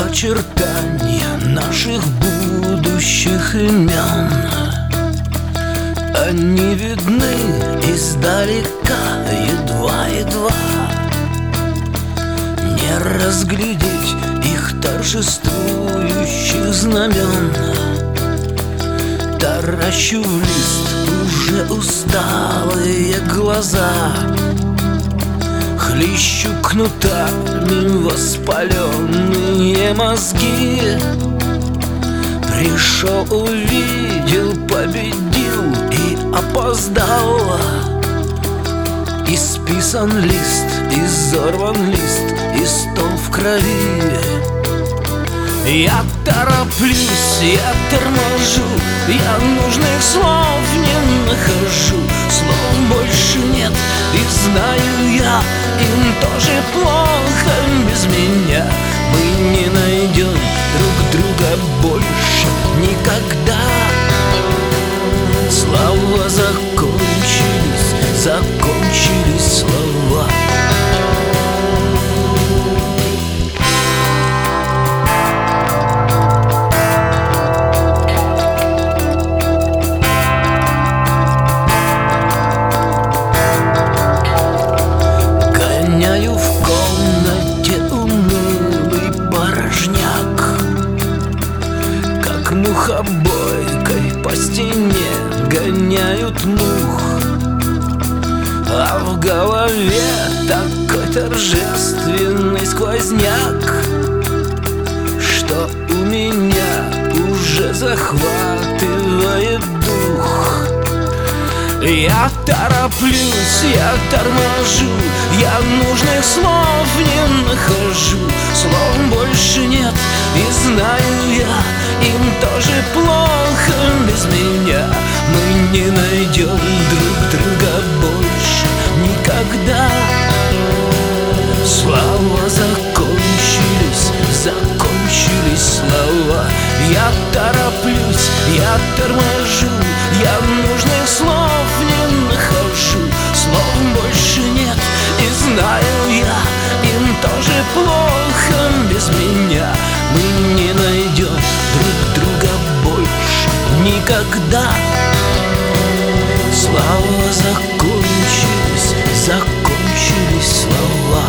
очертания наших будущих имен. Они видны издалека, едва-едва. Не разглядеть их торжествующих знамен. Таращу в лист уже усталые глаза, хлещу кнутами воспаленные мозги. Пришел, увидел, победил и опоздал. Исписан лист, изорван лист, и стол в крови. Я тороплюсь, я торможу, я нужных слов не нахожу. Слов больше нет, и знаю я, им тоже плохо без меня. Мы не найдем друг друга больше никогда. Слова закончились, закончились слова. Гоняю в комнате унылый порожняк, как мухобойкой по стене гоняют мух. А в голове такой торжественный сквозняк, что у меня уже захватывает дух. Я тороплюсь, я торможу, я нужных слов не нахожу. Слов больше нет, и знаю я, им тоже плохо без меня. Мы не найдем друг друга больше никогда. Слова закончились, закончились слова. Я тороплюсь, я торможу, я нужных слов не нахожу. Слов больше нет, и знаю я, им тоже плохо без меня. Мы не найдем друг друга больше никогда. Слова закончились, закончились слова.